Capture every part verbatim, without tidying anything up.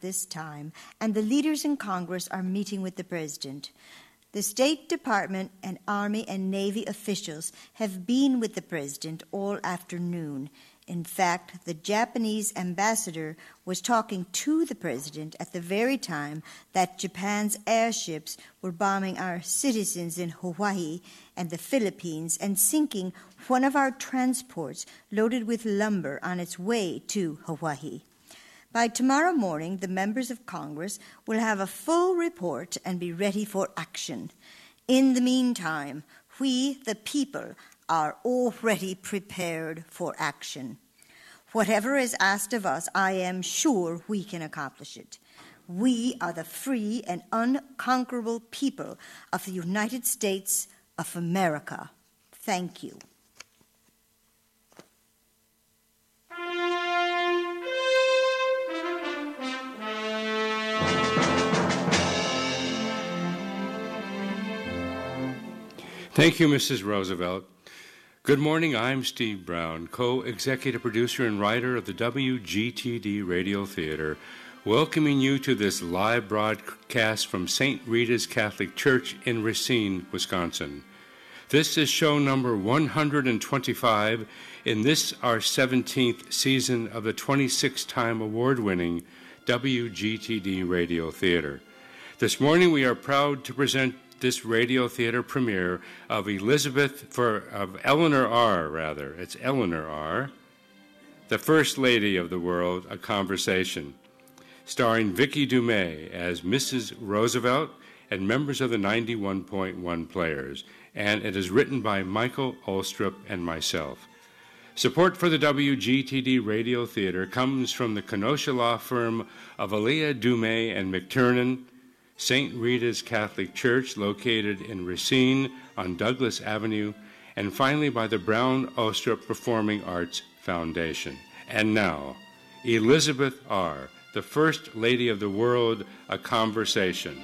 this time, and the leaders in Congress are meeting with the President. The State Department and Army and Navy officials have been with the President all afternoon. In fact, the Japanese ambassador was talking to the President at the very time that Japan's airships were bombing our citizens in Hawaii and the Philippines and sinking one of our transports loaded with lumber on its way to Hawaii. By tomorrow morning, the members of Congress will have a full report and be ready for action. In the meantime, we, the people, are already prepared for action. Whatever is asked of us, I am sure we can accomplish it. We are the free and unconquerable people of the United States of America. Thank you. Thank you, Missus Roosevelt. Good morning, I'm Steve Brown, co-executive producer and writer of the W G T D Radio Theater, welcoming you to this live broadcast from Saint Rita's Catholic Church in Racine, Wisconsin. This is show number one hundred twenty-five in this, our seventeenth season of the twenty-sixth time award-winning W G T D Radio Theater. This morning we are proud to present this radio theater premiere of Elizabeth, for of Eleanor R., rather. It's Eleanor R., the First Lady of the World, A Conversation, starring Vicki Dumais as Missus Roosevelt and members of the ninety-one point one Players, and it is written by Michael Olstrup and myself. Support for the W G T D Radio Theater comes from the Kenosha law firm of Aaliyah Dumais and McTernan, Saint Rita's Catholic Church, located in Racine on Douglas Avenue, and finally by the Brown Olstrup Performing Arts Foundation. And now, Elizabeth R., the First Lady of the World, A Conversation.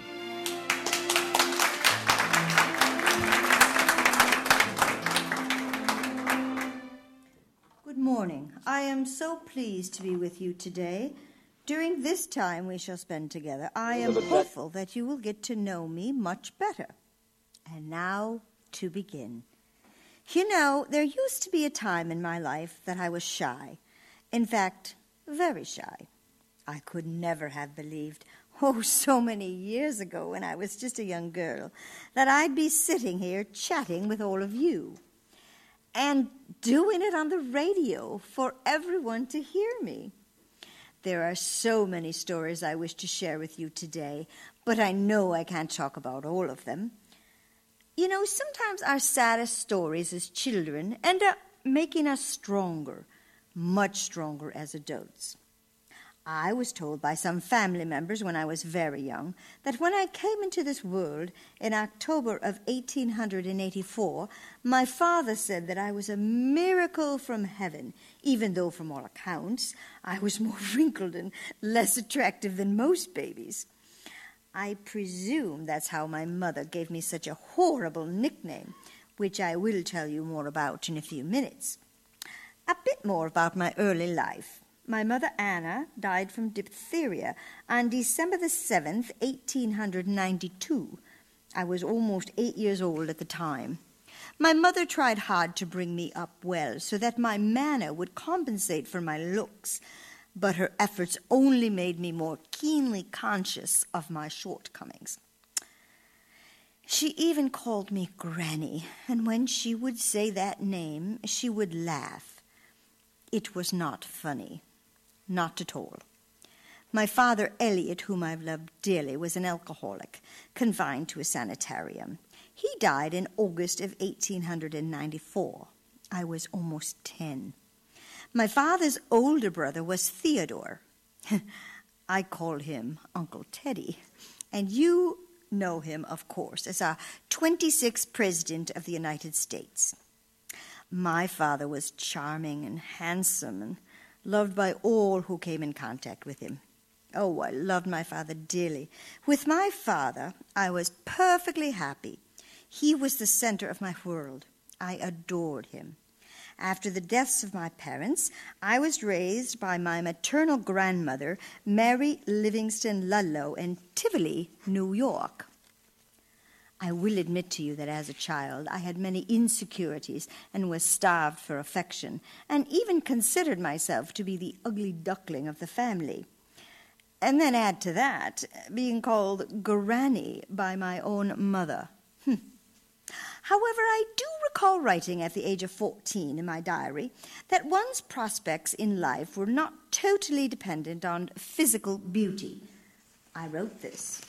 Good morning. I am so pleased to be with you today. During this time we shall spend together, I am hopeful that you will get to know me much better. And now to begin. You know, there used to be a time in my life that I was shy. In fact, very shy. I could never have believed, oh, so many years ago when I was just a young girl, that I'd be sitting here chatting with all of you and doing it on the radio for everyone to hear me. There are so many stories I wish to share with you today, but I know I can't talk about all of them. You know, sometimes our saddest stories as children end up making us stronger, much stronger as adults. I was told by some family members when I was very young that when I came into this world in October of eighteen eighty-four, my father said that I was a miracle from heaven, even though from all accounts I was more wrinkled and less attractive than most babies. I presume that's how my mother gave me such a horrible nickname, which I will tell you more about in a few minutes. A bit more about my early life. My mother, Anna, died from diphtheria on December the seventh, eighteen ninety-two. I was almost eight years old at the time. My mother tried hard to bring me up well so that my manner would compensate for my looks, but her efforts only made me more keenly conscious of my shortcomings. She even called me Granny, and when she would say that name, she would laugh. It was not funny. Not at all. My father, Elliot, whom I've loved dearly, was an alcoholic, confined to a sanitarium. He died in August of eighteen ninety-four. I was almost ten. My father's older brother was Theodore. I call him Uncle Teddy. And you know him, of course, as our twenty-sixth President of the United States. My father was charming and handsome and loved by all who came in contact with him. Oh, I loved my father dearly. With my father, I was perfectly happy. He was the center of my world. I adored him. After the deaths of my parents, I was raised by my maternal grandmother, Mary Livingston Ludlow, in Tivoli, New York. I will admit to you that as a child I had many insecurities and was starved for affection, and even considered myself to be the ugly duckling of the family. And then add to that, being called Granny by my own mother. Hm. However, I do recall writing at the age of fourteen in my diary that one's prospects in life were not totally dependent on physical beauty. I wrote this.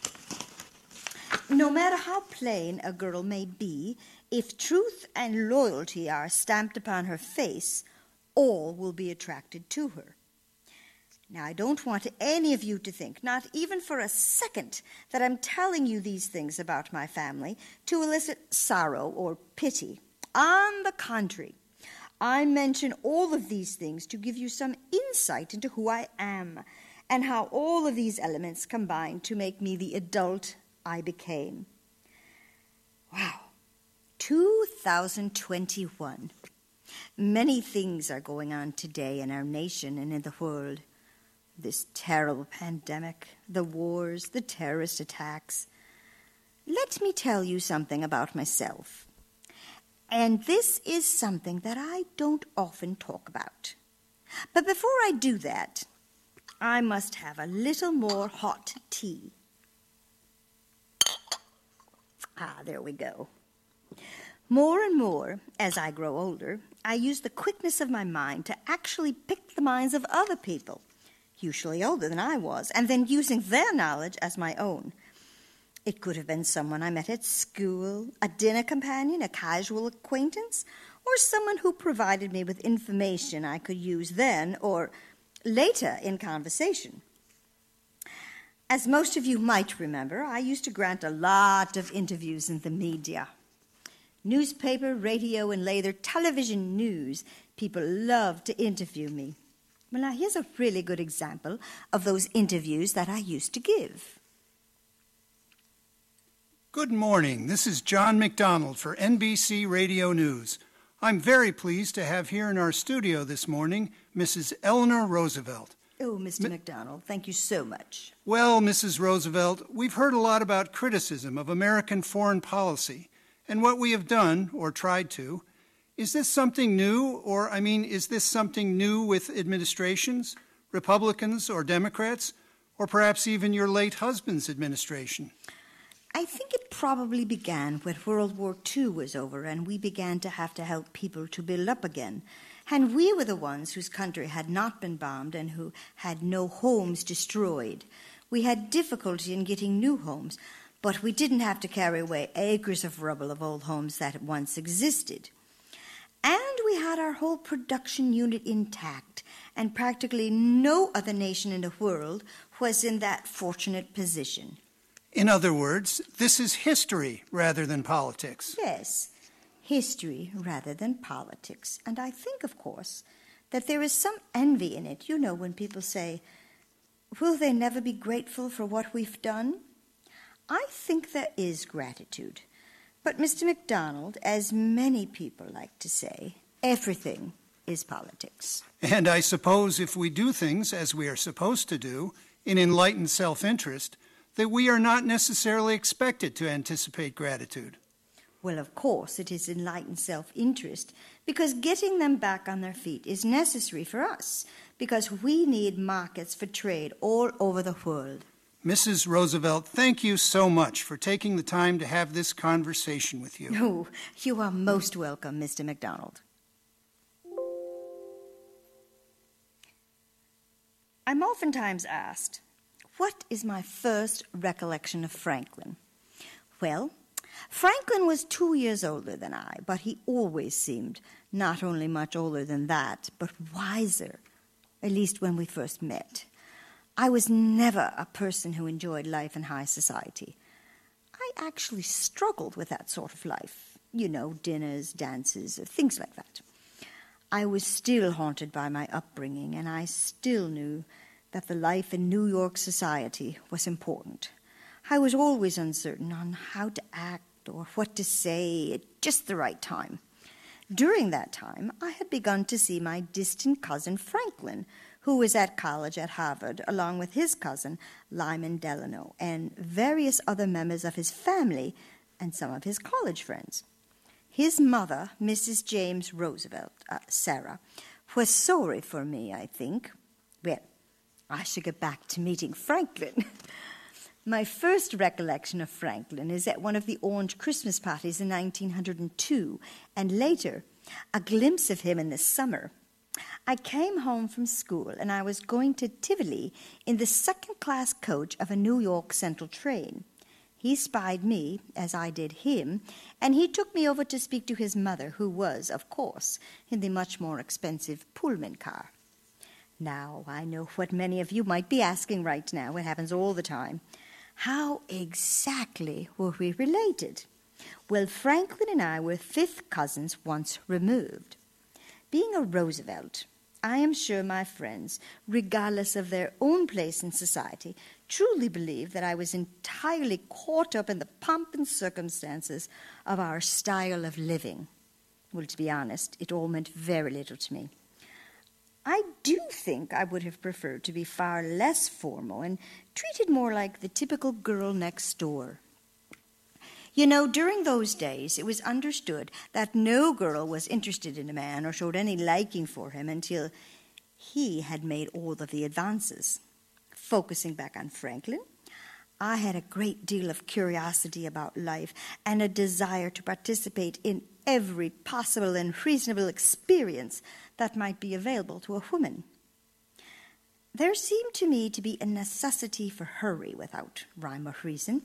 No matter how plain a girl may be, if truth and loyalty are stamped upon her face, all will be attracted to her. Now, I don't want any of you to think, not even for a second, that I'm telling you these things about my family to elicit sorrow or pity. On the contrary, I mention all of these things to give you some insight into who I am and how all of these elements combine to make me the adult I became. Wow, two thousand twenty-one. Many things are going on today in our nation and in the world. This terrible pandemic, the wars, the terrorist attacks. Let me tell you something about myself. And this is something that I don't often talk about. But before I do that, I must have a little more hot tea. Ah, there we go. More and more, as I grow older, I use the quickness of my mind to actually pick the minds of other people, usually older than I was, and then using their knowledge as my own. It could have been someone I met at school, a dinner companion, a casual acquaintance, or someone who provided me with information I could use then or later in conversation. As most of you might remember, I used to grant a lot of interviews in the media. Newspaper, radio, and later television news, people loved to interview me. Well, now, here's a really good example of those interviews that I used to give. Good morning. This is John McDonald for N B C Radio News. I'm very pleased to have here in our studio this morning Missus Eleanor Roosevelt. Oh, Mister M- McDonald, thank you so much. Well, Missus Roosevelt, we've heard a lot about criticism of American foreign policy and what we have done, or tried to. Is this something new, or, I mean, is this something new with administrations, Republicans or Democrats, or perhaps even your late husband's administration? I think it probably began when World War Two was over and we began to have to help people to build up again. And we were the ones whose country had not been bombed and who had no homes destroyed. We had difficulty in getting new homes, but we didn't have to carry away acres of rubble of old homes that once existed. And we had our whole production unit intact, and practically no other nation in the world was in that fortunate position. In other words, this is history rather than politics. Yes, history rather than politics. And I think, of course, that there is some envy in it. You know, when people say, will they never be grateful for what we've done? I think there is gratitude. But, Mister McDonald, as many people like to say, everything is politics. And I suppose if we do things as we are supposed to do, in enlightened self-interest, that we are not necessarily expected to anticipate gratitude. Well, of course, it is enlightened self-interest, because getting them back on their feet is necessary for us, because we need markets for trade all over the world. Missus Roosevelt, thank you so much for taking the time to have this conversation with you. Oh, you are most welcome, Mister McDonald. I'm oftentimes asked, what is my first recollection of Franklin? Well, Franklin was two years older than I, but he always seemed not only much older than that, but wiser, at least when we first met. I was never a person who enjoyed life in high society. I actually struggled with that sort of life. You know, dinners, dances, things like that. I was still haunted by my upbringing, and I still knew that the life in New York society was important. I was always uncertain on how to act or what to say at just the right time. During that time, I had begun to see my distant cousin Franklin, who was at college at Harvard, along with his cousin Lyman Delano, and various other members of his family and some of his college friends. His mother, Missus James Roosevelt, uh, Sarah, was sorry for me, I think. Well, I should get back to meeting Franklin. My first recollection of Franklin is at one of the Orange Christmas parties in nineteen oh two, and later, a glimpse of him in the summer. I came home from school, and I was going to Tivoli in the second-class coach of a New York Central train. He spied me, as I did him, and he took me over to speak to his mother, who was, of course, in the much more expensive Pullman car. Now, I know what many of you might be asking right now. It happens all the time. How exactly were we related? Well, Franklin and I were fifth cousins once removed. Being a Roosevelt, I am sure my friends, regardless of their own place in society, truly believe that I was entirely caught up in the pomp and circumstances of our style of living. Well, to be honest, it all meant very little to me. I do think I would have preferred to be far less formal and treated more like the typical girl next door. You know, during those days, it was understood that no girl was interested in a man or showed any liking for him until he had made all of the advances. Focusing back on Franklin, I had a great deal of curiosity about life and a desire to participate in every possible and reasonable experience that might be available to a woman. There seemed to me to be a necessity for hurry without rhyme or reason.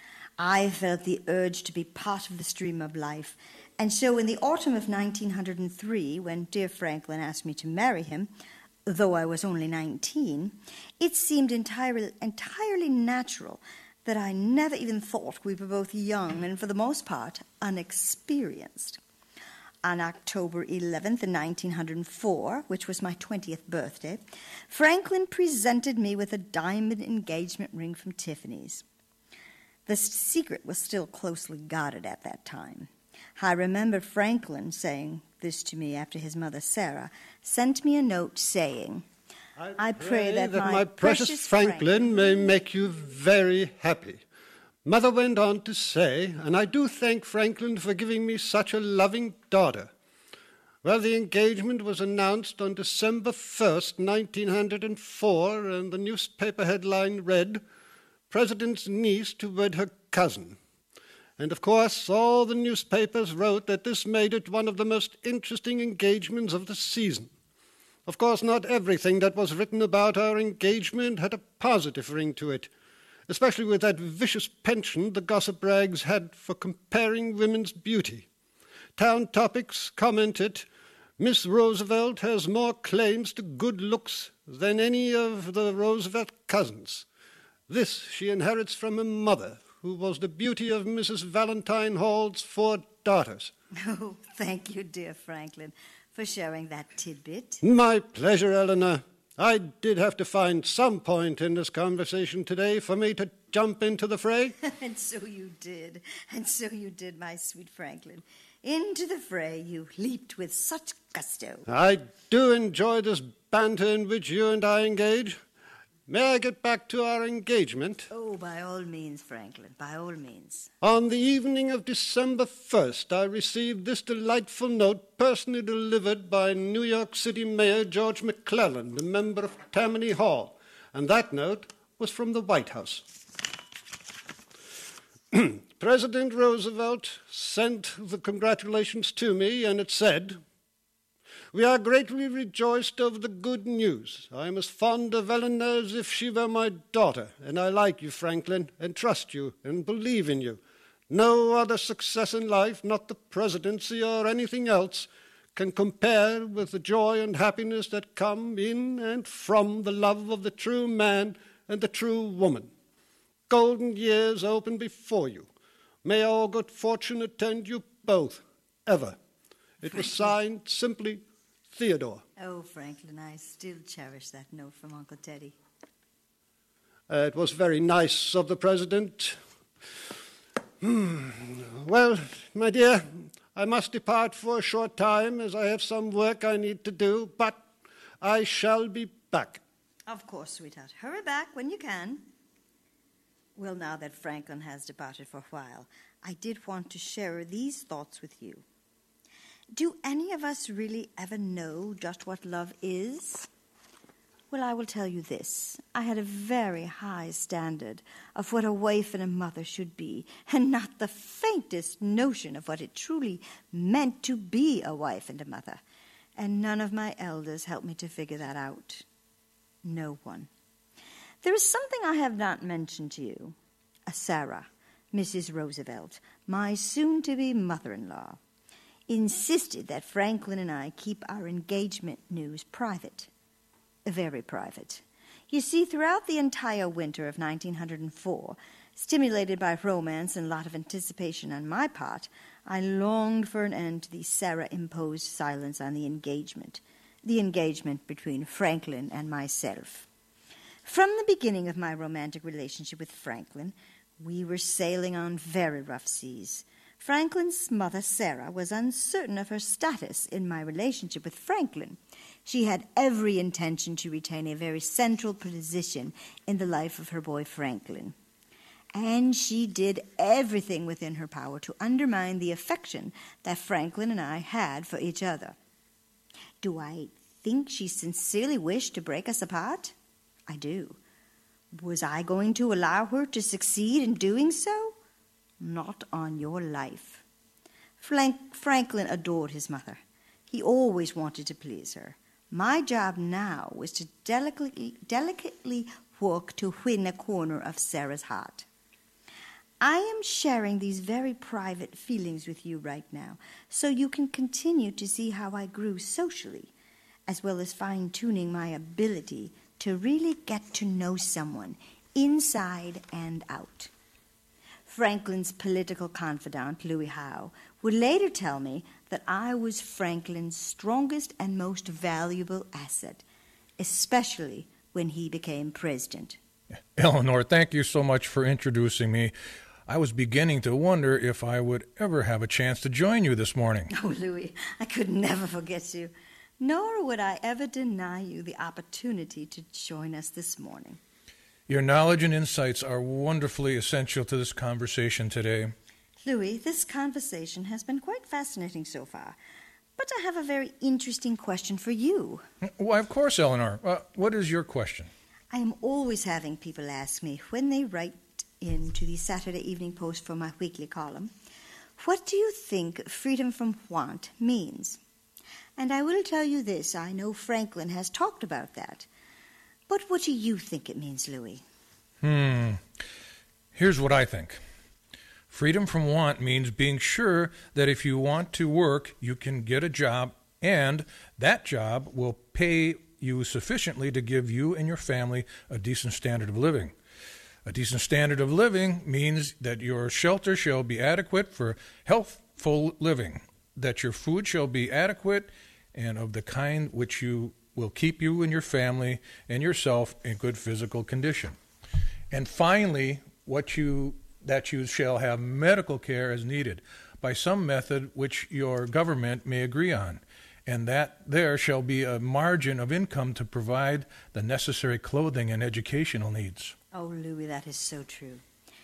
I felt the urge to be part of the stream of life, and so in the autumn of nineteen oh three, when dear Franklin asked me to marry him, though I was only nineteen, it seemed entirely, entirely natural that I never even thought we were both young and, for the most part, unexperienced. On October eleventh, in nineteen oh four, which was my twentieth birthday, Franklin presented me with a diamond engagement ring from Tiffany's. The secret was still closely guarded at that time. I remember Franklin saying this to me after his mother, Sarah, sent me a note saying, I, I pray, pray that, that my, my precious, precious Franklin, Franklin may make you very happy. Mother went on to say, and I do thank Franklin for giving me such a loving daughter. Well, the engagement was announced on December first, nineteen oh four, and the newspaper headline read, President's niece to wed her cousin. And of course, all the newspapers wrote that this made it one of the most interesting engagements of the season. Of course, not everything that was written about our engagement had a positive ring to it, especially with that vicious penchant the gossip rags had for comparing women's beauty. Town Topics commented, Miss Roosevelt has more claims to good looks than any of the Roosevelt cousins. This she inherits from her mother, who was the beauty of Missus Valentine Hall's four daughters. Oh, thank you, dear Franklin, for sharing that tidbit. My pleasure, Eleanor. I did have to find some point in this conversation today for me to jump into the fray. And so you did. And so you did, my sweet Franklin. Into the fray you leaped with such gusto. I do enjoy this banter in which you and I engage. May I get back to our engagement? Oh, by all means, Franklin, by all means. On the evening of December first, I received this delightful note personally delivered by New York City Mayor George McClellan, a member of Tammany Hall, and that note was from the White House. President Roosevelt sent the congratulations to me, and it said, We are greatly rejoiced over the good news. I am as fond of Eleanor as if she were my daughter, and I like you, Franklin, and trust you, and believe in you. No other success in life, not the presidency or anything else, can compare with the joy and happiness that come in and from the love of the true man and the true woman. Golden years open before you. May all good fortune attend you both, ever. It was signed simply Theodore. Oh, Franklin, I still cherish that note from Uncle Teddy. Uh, it was very nice of the president. Well, my dear, I must depart for a short time as I have some work I need to do, but I shall be back. Of course, sweetheart. Hurry back when you can. Well, now that Franklin has departed for a while, I did want to share these thoughts with you. Do any of us really ever know just what love is? Well, I will tell you this. I had a very high standard of what a wife and a mother should be, and not the faintest notion of what it truly meant to be a wife and a mother. And none of my elders helped me to figure that out. No one. There is something I have not mentioned to you. A Sarah, Missus Roosevelt, my soon-to-be mother-in-law, insisted that Franklin and I keep our engagement news private. Very private. You see, throughout the entire winter of nineteen oh four, stimulated by romance and a lot of anticipation on my part, I longed for an end to the Sarah-imposed silence on the engagement, the engagement between Franklin and myself. From the beginning of my romantic relationship with Franklin, we were sailing on very rough seas. Franklin's mother, Sarah, was uncertain of her status in my relationship with Franklin. She had every intention to retain a very central position in the life of her boy Franklin. And she did everything within her power to undermine the affection that Franklin and I had for each other. Do I think she sincerely wished to break us apart? I do. Was I going to allow her to succeed in doing so? Not on your life. Frank- Franklin adored his mother. He always wanted to please her. My job now was to delicately, delicately work to win a corner of Sarah's heart. I am sharing these very private feelings with you right now, so you can continue to see how I grew socially, as well as fine-tuning my ability to really get to know someone inside and out. Franklin's political confidant, Louis Howe, would later tell me that I was Franklin's strongest and most valuable asset, especially when he became president. Eleanor, thank you so much for introducing me. I was beginning to wonder if I would ever have a chance to join you this morning. Oh, Louis, I could never forget you, nor would I ever deny you the opportunity to join us this morning. Your knowledge and insights are wonderfully essential to this conversation today. Louis, this conversation has been quite fascinating so far, but I have a very interesting question for you. Why, of course, Eleanor. Uh, what is your question? I am always having people ask me when they write in to the Saturday Evening Post for my weekly column, what do you think freedom from want means? And I will tell you this, I know Franklin has talked about that. But what do you think it means, Louis? Hmm. Here's what I think. Freedom from want means being sure that if you want to work, you can get a job, and that job will pay you sufficiently to give you and your family a decent standard of living. A decent standard of living means that your shelter shall be adequate for healthful living, that your food shall be adequate and of the kind which you will keep you and your family and yourself in good physical condition. And finally, what you that you shall have medical care as needed by some method which your government may agree on, and that there shall be a margin of income to provide the necessary clothing and educational needs. Oh, Louis, that is so true.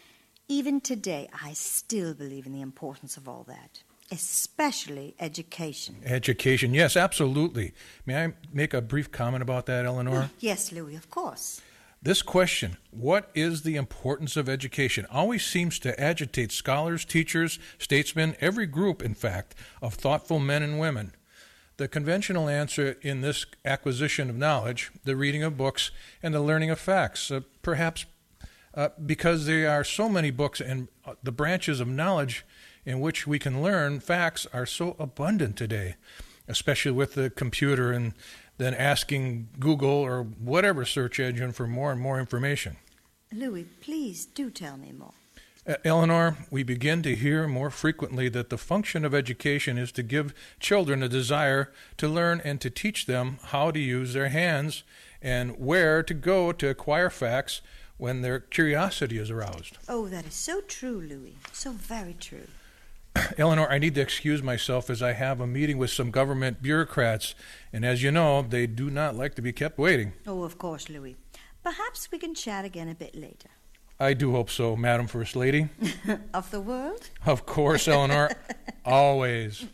Even today, I still believe in the importance of all that, especially education. Education, yes, absolutely. May I make a brief comment about that, Eleanor? Yes, Louis, of course. This question, what is the importance of education, always seems to agitate scholars, teachers, statesmen, every group, in fact, of thoughtful men and women. The conventional answer in this acquisition of knowledge, the reading of books, and the learning of facts, uh, perhaps uh, because there are so many books and uh, the branches of knowledge in which we can learn facts are so abundant today, especially with the computer and then asking Google or whatever search engine for more and more information. Louis, please do tell me more. Uh, Eleanor, we begin to hear more frequently that the function of education is to give children a desire to learn and to teach them how to use their hands and where to go to acquire facts when their curiosity is aroused. Oh, that is so true, Louis. So very true. Eleanor, I need to excuse myself as I have a meeting with some government bureaucrats, and as you know, they do not like to be kept waiting. Oh, of course, Louis. Perhaps we can chat again a bit later. I do hope so, Madam First Lady. Of the world? Of course, Eleanor. Always.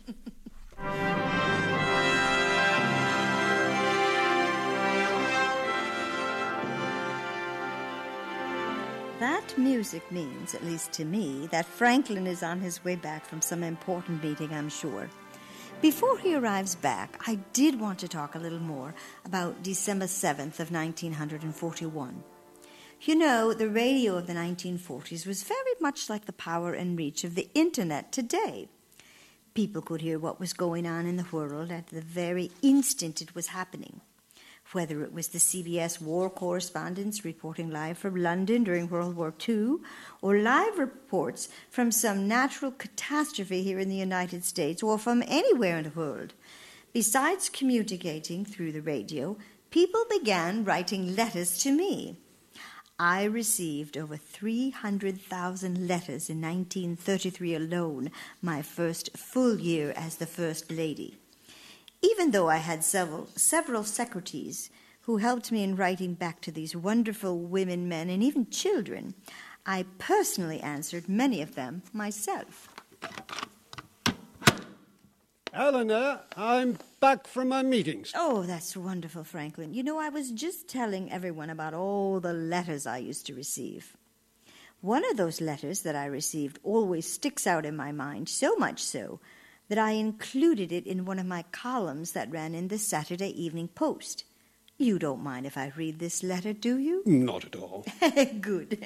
That music means, at least to me, that Franklin is on his way back from some important meeting, I'm sure. Before he arrives back, I did want to talk a little more about December seventh of nineteen forty-one. You know, the radio of the nineteen forties was very much like the power and reach of the Internet today. People could hear what was going on in the world at the very instant it was happening. Whether it was the C B S war correspondents reporting live from London during World War Two, or live reports from some natural catastrophe here in the United States, or from anywhere in the world. Besides communicating through the radio, people began writing letters to me. I received over three hundred thousand letters in nineteen thirty-three alone, my first full year as the First Lady. Even though I had several, several secretaries who helped me in writing back to these wonderful women, men, and even children, I personally answered many of them myself. Eleanor, I'm back from my meetings. Oh, that's wonderful, Franklin. You know, I was just telling everyone about all the letters I used to receive. One of those letters that I received always sticks out in my mind, so much so that I included it in one of my columns that ran in the Saturday Evening Post. You don't mind if I read this letter, do you? Not at all. Good.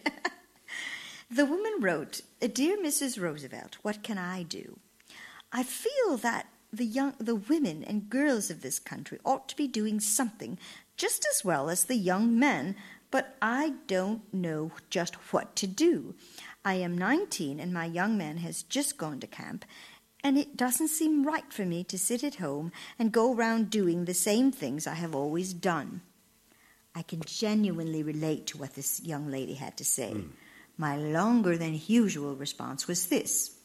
The woman wrote, "Dear Missus Roosevelt, what can I do? I feel that the young, the women and girls of this country ought to be doing something just as well as the young men, but I don't know just what to do. I am nineteen and my young man has just gone to camp, and it doesn't seem right for me to sit at home and go around doing the same things I have always done." I can genuinely relate to what this young lady had to say. Mm. My longer than usual response was this: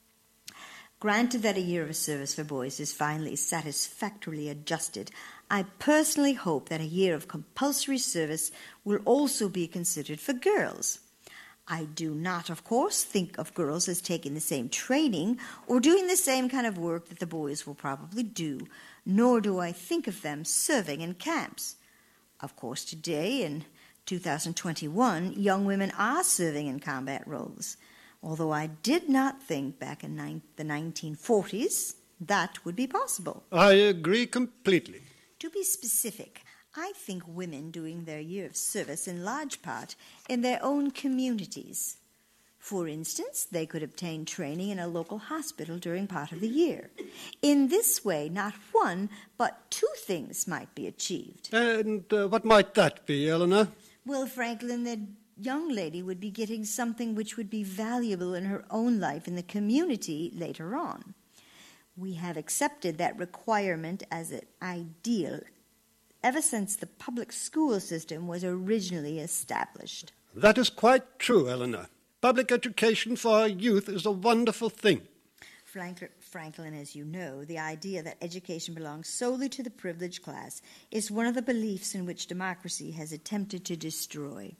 "Granted that a year of service for boys is finally satisfactorily adjusted, I personally hope that a year of compulsory service will also be considered for girls. I do not, of course, think of girls as taking the same training or doing the same kind of work that the boys will probably do, nor do I think of them serving in camps. Of course, today, in two thousand twenty-one, young women are serving in combat roles, although I did not think back in ni- the nineteen forties that would be possible." I agree completely. To be specific, I think women doing their year of service in large part in their own communities. For instance, they could obtain training in a local hospital during part of the year. In this way, not one, but two things might be achieved. And uh, what might that be, Eleanor? Well, Franklin, the young lady would be getting something which would be valuable in her own life in the community later on. We have accepted that requirement as an ideal ever since the public school system was originally established. That is quite true, Eleanor. Public education for our youth is a wonderful thing. Franklin, as you know, the idea that education belongs solely to the privileged class is one of the beliefs in which democracy has attempted to destroy.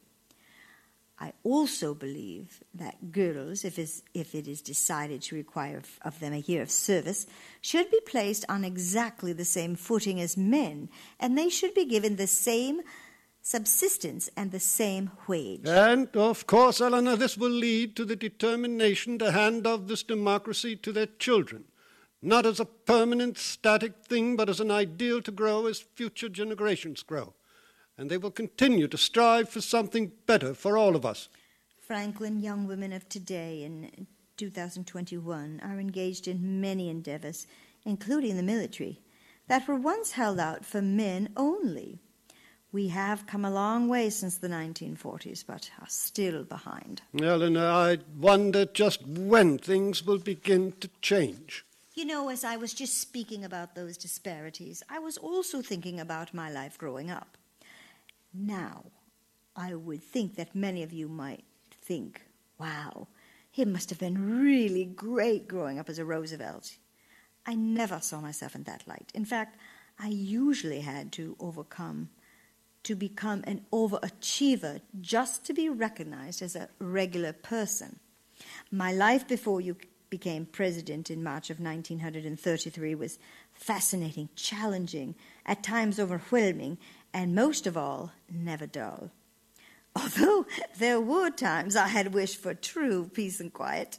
I also believe that girls, if, if it is decided to require of them a year of service, should be placed on exactly the same footing as men, and they should be given the same subsistence and the same wage. And, of course, Eleanor, this will lead to the determination to hand off this democracy to their children, not as a permanent, static thing, but as an ideal to grow as future generations grow. And they will continue to strive for something better for all of us. Franklin, young women of today in two thousand twenty-one are engaged in many endeavors, including the military, that were once held out for men only. We have come a long way since the nineteen forties, but are still behind. Eleanor, I wonder just when things will begin to change. You know, as I was just speaking about those disparities, I was also thinking about my life growing up. Now, I would think that many of you might think, wow, it must have been really great growing up as a Roosevelt. I never saw myself in that light. In fact, I usually had to overcome, to become an overachiever just to be recognized as a regular person. My life before you became president in March of nineteen thirty-three was fascinating, challenging, at times overwhelming, and most of all, never dull. Although there were times I had wished for true peace and quiet.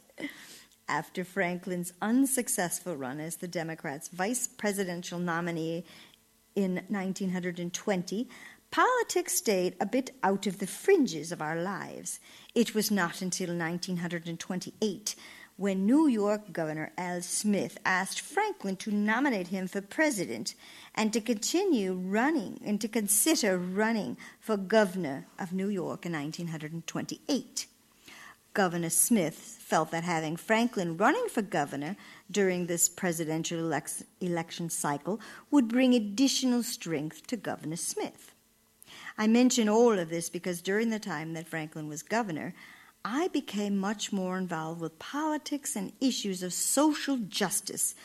After Franklin's unsuccessful run as the Democrats' vice presidential nominee in nineteen twenty, politics stayed a bit out of the fringes of our lives. It was not until nineteen twenty-eight when New York Governor Al Smith asked Franklin to nominate him for president and to continue running and to consider running for governor of New York in nineteen twenty-eight. Governor Smith felt that having Franklin running for governor during this presidential elec- election cycle would bring additional strength to Governor Smith. I mention all of this because during the time that Franklin was governor, I became much more involved with politics and issues of social justice,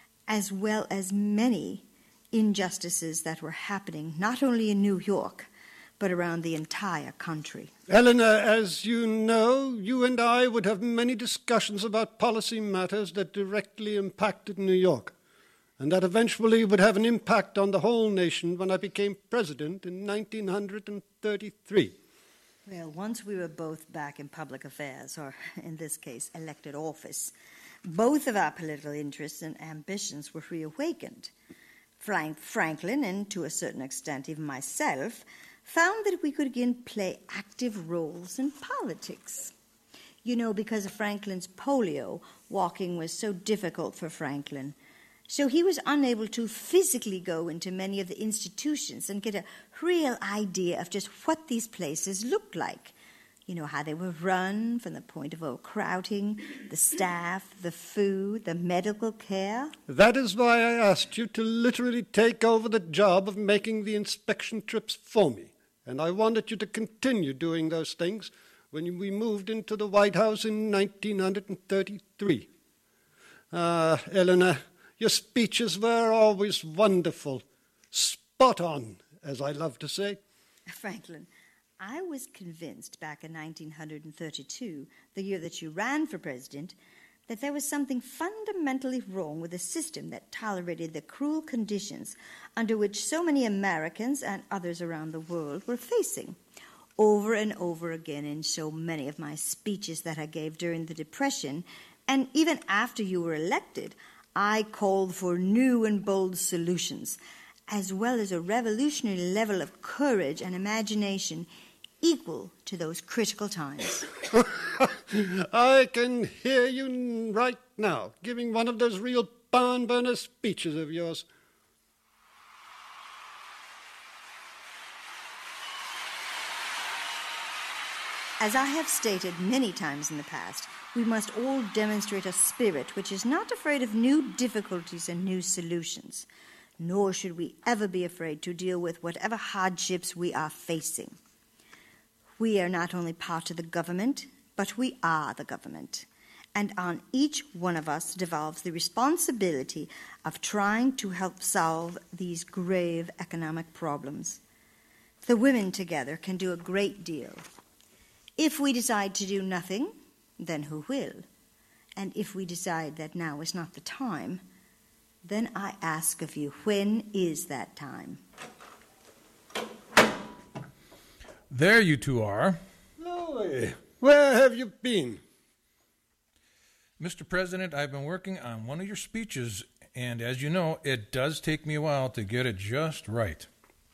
as well as many injustices that were happening not only in New York, but around the entire country. Eleanor, as you know, you and I would have many discussions about policy matters that directly impacted New York, and that eventually would have an impact on the whole nation when I became president in nineteen thirty-three. Well, once we were both back in public affairs, or in this case, elected office, both of our political interests and ambitions were reawakened. Frank Franklin, and to a certain extent even myself, found that we could again play active roles in politics. You know, because of Franklin's polio, walking was so difficult for Franklin. So he was unable to physically go into many of the institutions and get a real idea of just what these places looked like. You know, how they were run from the point of overcrowding, the staff, the food, the medical care. That is why I asked you to literally take over the job of making the inspection trips for me. And I wanted you to continue doing those things when we moved into the White House in nineteen thirty-three. Ah, uh, Eleanor, your speeches were always wonderful. Spot on, as I love to say. Franklin, I was convinced back in nineteen thirty-two, the year that you ran for president, that there was something fundamentally wrong with the system that tolerated the cruel conditions under which so many Americans and others around the world were facing. Over and over again in so many of my speeches that I gave during the Depression, and even after you were elected, I called for new and bold solutions, as well as a revolutionary level of courage and imagination equal to those critical times. I can hear you right now, giving one of those real barn burner speeches of yours. As I have stated many times in the past, we must all demonstrate a spirit which is not afraid of new difficulties and new solutions, nor should we ever be afraid to deal with whatever hardships we are facing. We are not only part of the government, but we are the government, and on each one of us devolves the responsibility of trying to help solve these grave economic problems. The women together can do a great deal. If we decide to do nothing, then who will? And if we decide that now is not the time, then I ask of you, when is that time? There you two are. Louis, where have you been? Mister President, I've been working on one of your speeches, and as you know, it does take me a while to get it just right.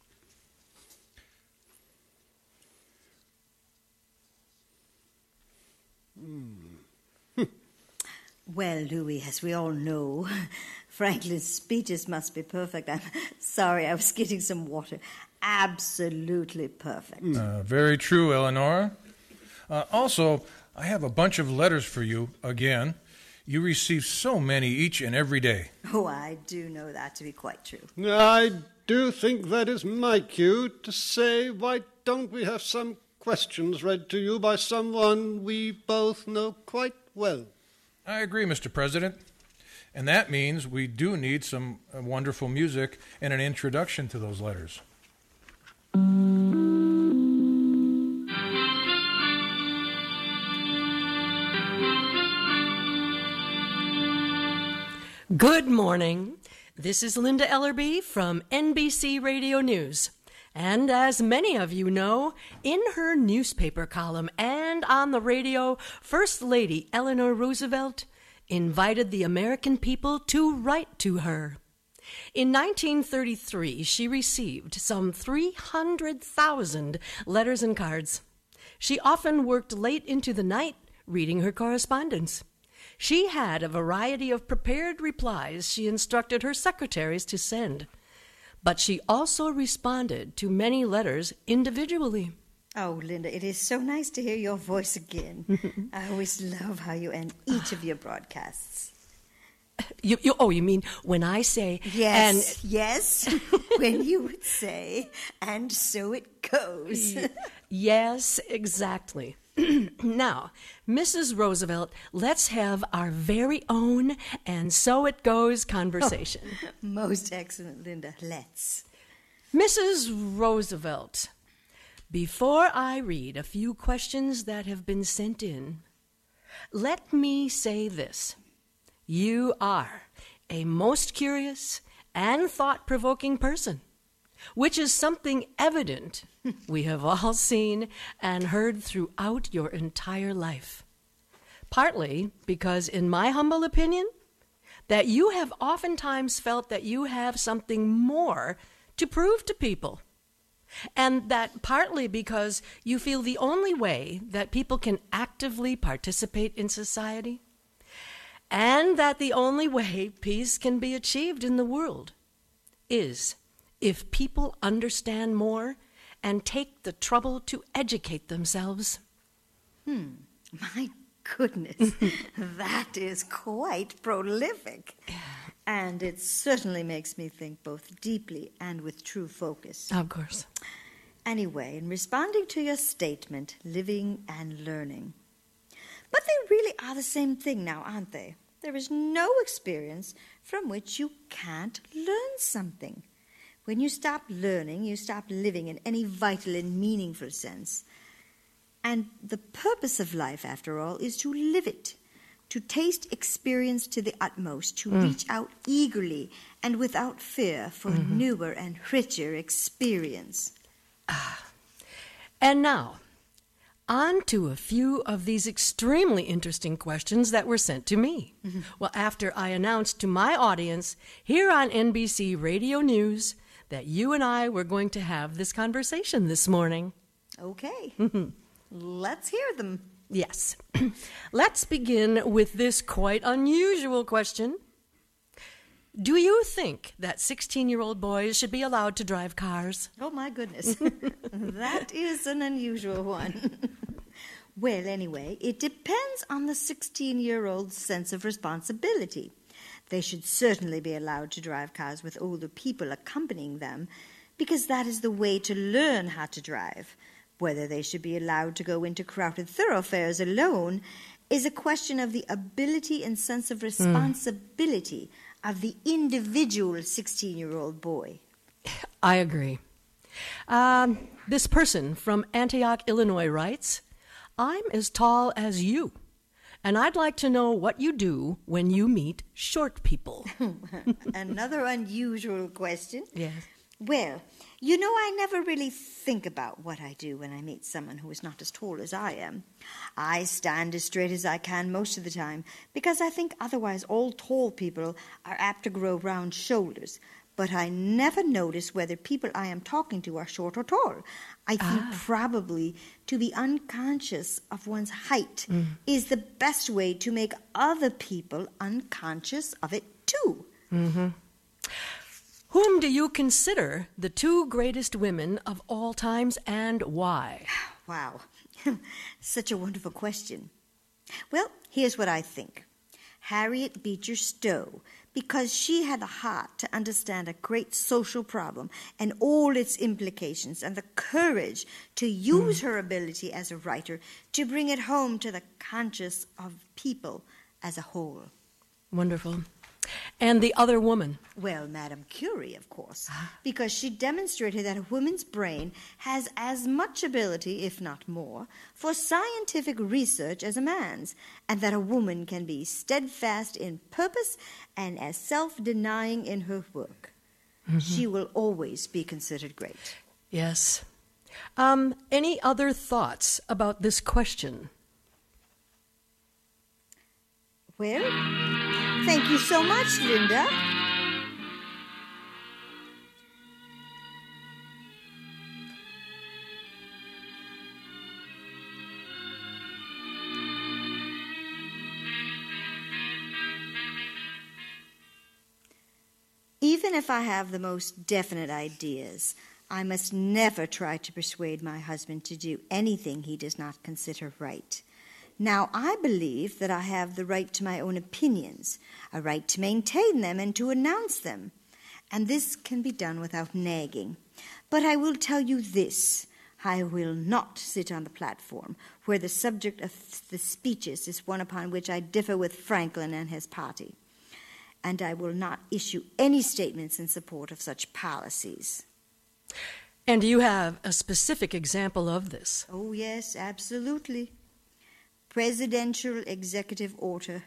Hmm. Well, Louis, as we all know, Franklin's speeches must be perfect. I'm sorry, I was getting some water. Absolutely perfect. Uh, very true, Eleanor. Uh, also, I have a bunch of letters for you again. You receive so many each and every day. Oh, I do know that to be quite true. I do think that is my cue to say, why don't we have some questions read to you by someone we both know quite well. I agree, Mister President. And that means we do need some uh, wonderful music and an introduction to those letters. Good morning. This is Linda Ellerby from N B C Radio News. And as many of you know, in her newspaper column and on the radio, First Lady Eleanor Roosevelt invited the American people to write to her. In nineteen thirty-three, she received some three hundred thousand letters and cards. She often worked late into the night reading her correspondence. She had a variety of prepared replies she instructed her secretaries to send, but she also responded to many letters individually. Oh, Linda, it is so nice to hear your voice again. I always love how you end each of your broadcasts. You, you, oh, you mean when I say... Yes, and, yes, when you would say, and so it goes. Yes, exactly. Now, Missus Roosevelt, let's have our very own and so it goes conversation. Oh, most excellent, Linda. Let's. Missus Roosevelt, before I read a few questions that have been sent in, let me say this. You are a most curious and thought-provoking person, which is something evident we have all seen and heard throughout your entire life. Partly because, in my humble opinion, that you have oftentimes felt that you have something more to prove to people. And that partly because you feel the only way that people can actively participate in society, and that the only way peace can be achieved in the world is if people understand more and take the trouble to educate themselves. Hmm, my goodness, that is quite prolific. And it certainly makes me think both deeply and with true focus. Of course. Anyway, in responding to your statement, living and learning. But they really are the same thing now, aren't they? There is no experience from which you can't learn something. When you stop learning, you stop living in any vital and meaningful sense. And the purpose of life, after all, is to live it, to taste experience to the utmost, to mm. reach out eagerly and without fear for mm-hmm. newer and richer experience. Ah. And now, on to a few of these extremely interesting questions that were sent to me. Mm-hmm. Well, after I announced to my audience here on N B C Radio News that you and I were going to have this conversation this morning. Okay. Let's hear them. Yes. Let's begin with this quite unusual question. Do you think that sixteen-year-old boys should be allowed to drive cars? Oh, my goodness. That is an unusual one. Well, anyway, it depends on the sixteen-year-old's sense of responsibility. They should certainly be allowed to drive cars with older people accompanying them, because that is the way to learn how to drive. Whether they should be allowed to go into crowded thoroughfares alone is a question of the ability and sense of responsibility mm. of the individual sixteen-year-old boy. I agree. Um, this person from Antioch, Illinois writes, I'm as tall as you, and I'd like to know what you do when you meet short people. Another unusual question. Yes. Well, you know, I never really think about what I do when I meet someone who is not as tall as I am. I stand as straight as I can most of the time, because I think otherwise all tall people are apt to grow round shoulders. But I never notice whether people I am talking to are short or tall. I think ah. probably to be unconscious of one's height mm. is the best way to make other people unconscious of it too. Mm-hmm. Whom do you consider the two greatest women of all times, and why? Wow. Such a wonderful question. Well, here's what I think. Harriet Beecher Stowe, because she had the heart to understand a great social problem and all its implications, and the courage to use mm. her ability as a writer to bring it home to the conscience of people as a whole. Wonderful. And the other woman? Well, Madame Curie, of course, because she demonstrated that a woman's brain has as much ability, if not more, for scientific research as a man's, and that a woman can be steadfast in purpose and as self-denying in her work. Mm-hmm. She will always be considered great. Yes. Um, any other thoughts about this question? Well, thank you so much, Linda. Even if I have the most definite ideas, I must never try to persuade my husband to do anything he does not consider right. Now, I believe that I have the right to my own opinions, a right to maintain them and to announce them, and this can be done without nagging. But I will tell you this, I will not sit on the platform where the subject of the speeches is one upon which I differ with Franklin and his party, and I will not issue any statements in support of such policies. And you have a specific example of this? Oh, yes, absolutely. Presidential Executive Order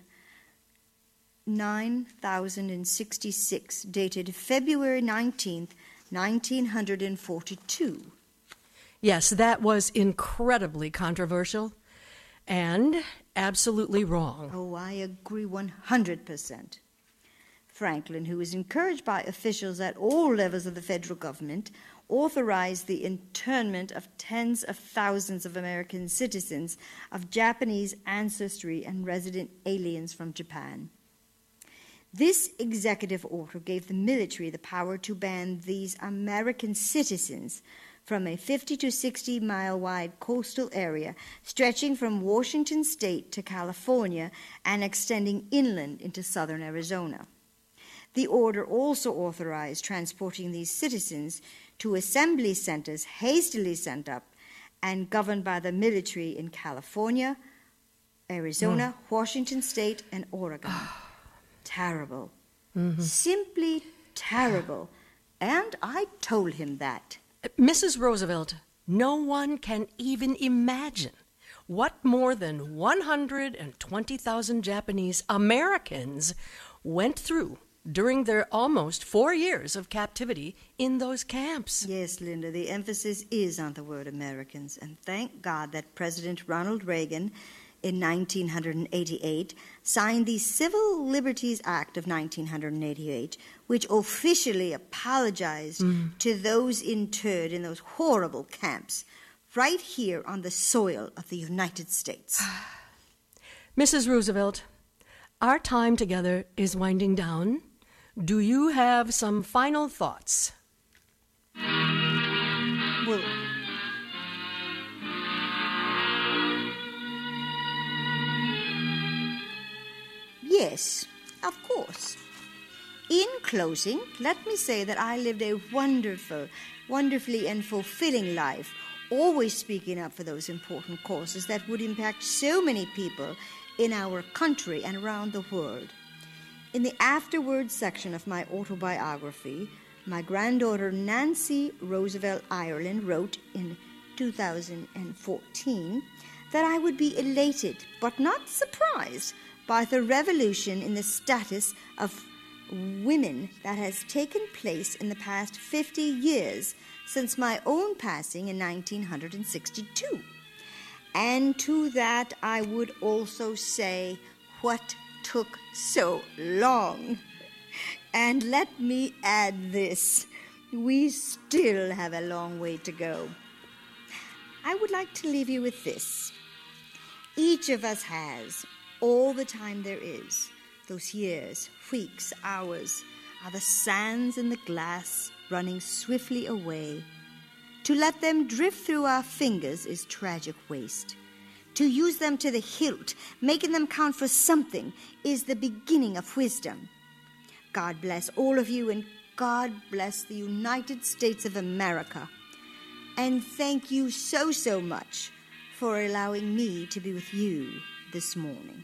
nine thousand sixty-six, dated February nineteenth, nineteen forty-two. Yes, that was incredibly controversial and absolutely wrong. Oh, I agree one hundred percent. Franklin, who was encouraged by officials at all levels of the federal government, authorized the internment of tens of thousands of American citizens of Japanese ancestry and resident aliens from Japan. This executive order gave the military the power to ban these American citizens from a fifty to sixty mile wide coastal area stretching from Washington State to California and extending inland into southern Arizona. The order also authorized transporting these citizens to assembly centers hastily sent up and governed by the military in California, Arizona, mm. Washington State, and Oregon. Terrible. Mm-hmm. Simply terrible. And I told him that. Missus Roosevelt, no one can even imagine what more than one hundred twenty thousand Japanese Americans went through during their almost four years of captivity in those camps. Yes, Linda, the emphasis is on the word Americans, and thank God that President Ronald Reagan in nineteen eighty-eight signed the Civil Liberties Act of nineteen eighty-eight, which officially apologized mm. to those interred in those horrible camps right here on the soil of the United States. Missus Roosevelt, our time together is winding down. Do you have some final thoughts? Well, yes, of course. In closing, let me say that I lived a wonderful, wonderfully and fulfilling life, always speaking up for those important causes that would impact so many people in our country and around the world. In the afterward section of my autobiography, my granddaughter Nancy Roosevelt Ireland wrote in two thousand fourteen that I would be elated but not surprised by the revolution in the status of women that has taken place in the past fifty years since my own passing in nineteen sixty-two. And to that I would also say, what took so long? And let me add this, we still have a long way to go. I would like to leave you with this. Each of us has, all the time there is, those years, weeks, hours, are the sands in the glass running swiftly away. To let them drift through our fingers is tragic waste. To use them to the hilt, making them count for something, is the beginning of wisdom. God bless all of you, and God bless the United States of America. And thank you so, so much for allowing me to be with you this morning.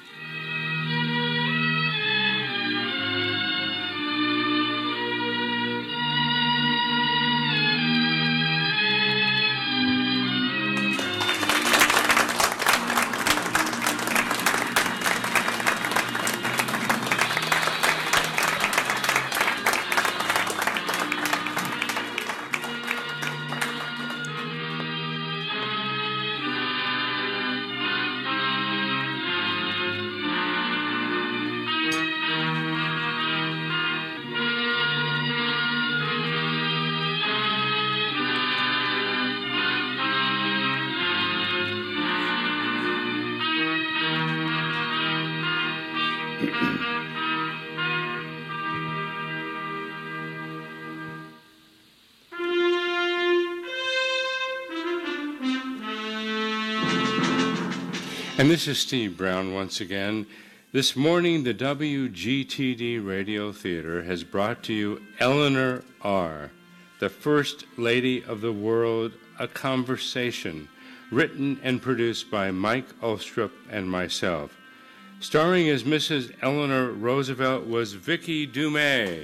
And this is Steve Brown once again. This morning, the W G T D Radio Theater has brought to you Eleanor R., the First Lady of the World, a conversation, written and produced by Mike Ulstrup and myself. Starring as Missus Eleanor Roosevelt was Vicki Dumais.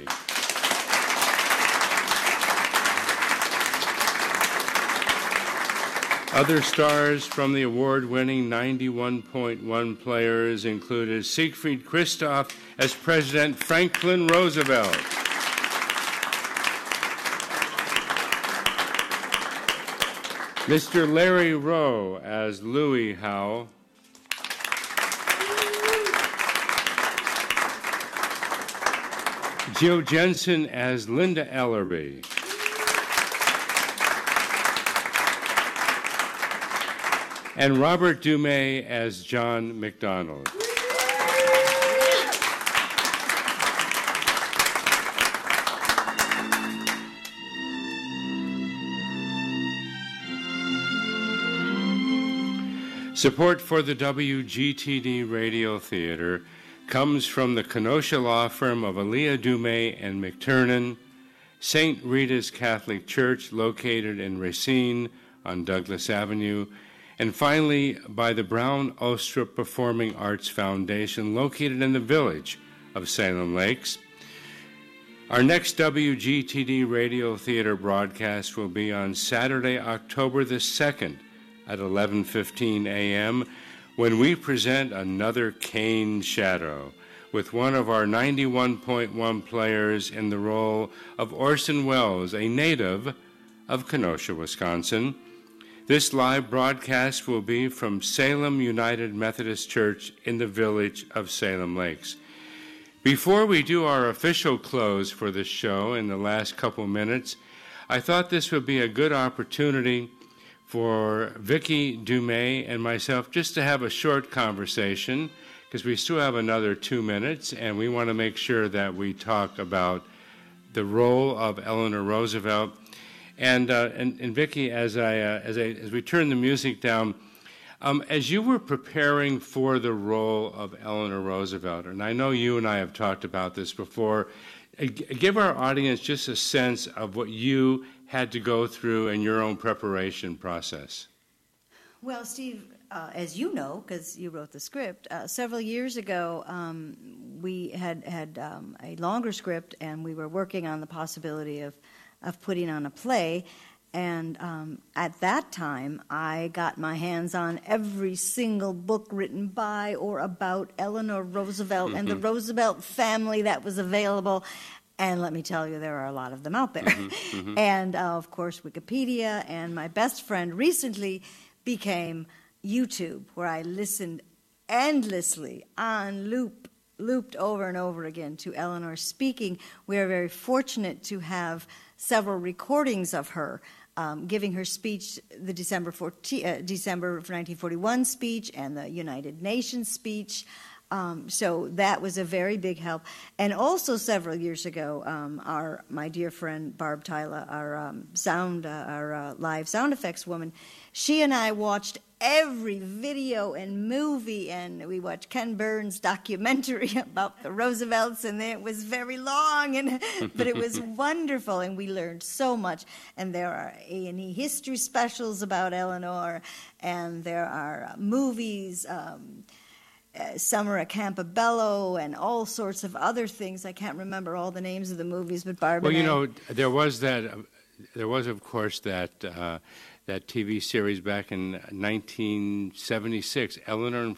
Other stars from the award-winning ninety-one point one Players included Siegfried Christoph as President Franklin Roosevelt, Mister Larry Rowe as Louis Howe, Jill Jensen as Linda Ellerby, and Robert Dumais as John McDonald. Support for the W G T D Radio Theater comes from the Kenosha law firm of Aaliyah Dumais and McTurnan, Saint Rita's Catholic Church located in Racine on Douglas Avenue, and finally by the Brown Ulstrup Performing Arts Foundation located in the village of Salem Lakes. Our next W G T D Radio Theater broadcast will be on Saturday, October the second at eleven fifteen a.m. when we present another Cane Shadow with one of our ninety-one point one players in the role of Orson Welles, a native of Kenosha, Wisconsin. This live broadcast will be from Salem United Methodist Church in the village of Salem Lakes. Before we do our official close for this show in the last couple minutes, I thought this would be a good opportunity for Vicki Dumais and myself just to have a short conversation, because we still have another two minutes, and we want to make sure that we talk about the role of Eleanor Roosevelt. And, uh, and and Vicki, as I uh, as I as we turn the music down, um, as you were preparing for the role of Eleanor Roosevelt, and I know you and I have talked about this before, uh, give our audience just a sense of what you had to go through in your own preparation process. Well, Steve, uh, as you know, because you wrote the script, uh, several years ago, um, we had had um, a longer script, and we were working on the possibility of. of putting on a play, and um, at that time I got my hands on every single book written by or about Eleanor Roosevelt mm-hmm. and the Roosevelt family that was available, and let me tell you, there are a lot of them out there. Mm-hmm. Mm-hmm. And uh, of course Wikipedia, and my best friend recently became YouTube, where I listened endlessly on loop looped over and over again to Eleanor speaking. We are very fortunate to have several recordings of her um, giving her speech, the December fourteenth, uh, December of nineteen forty-one speech and the United Nations speech. Um, so that was a very big help. And also several years ago, um, our my dear friend Barb Tyler, our um, sound, uh, our uh, live sound effects woman, she and I watched every video and movie, and we watched Ken Burns' documentary about the Roosevelts, and it was very long, and but it was wonderful, and we learned so much. And there are A and E history specials about Eleanor, and there are uh, movies. Um, Uh, Summer at Campobello and all sorts of other things. I can't remember all the names of the movies, but Barb Well, and you I, know, there was that, uh, there was, of course, that uh, that T V series back in nineteen seventy-six, Eleanor and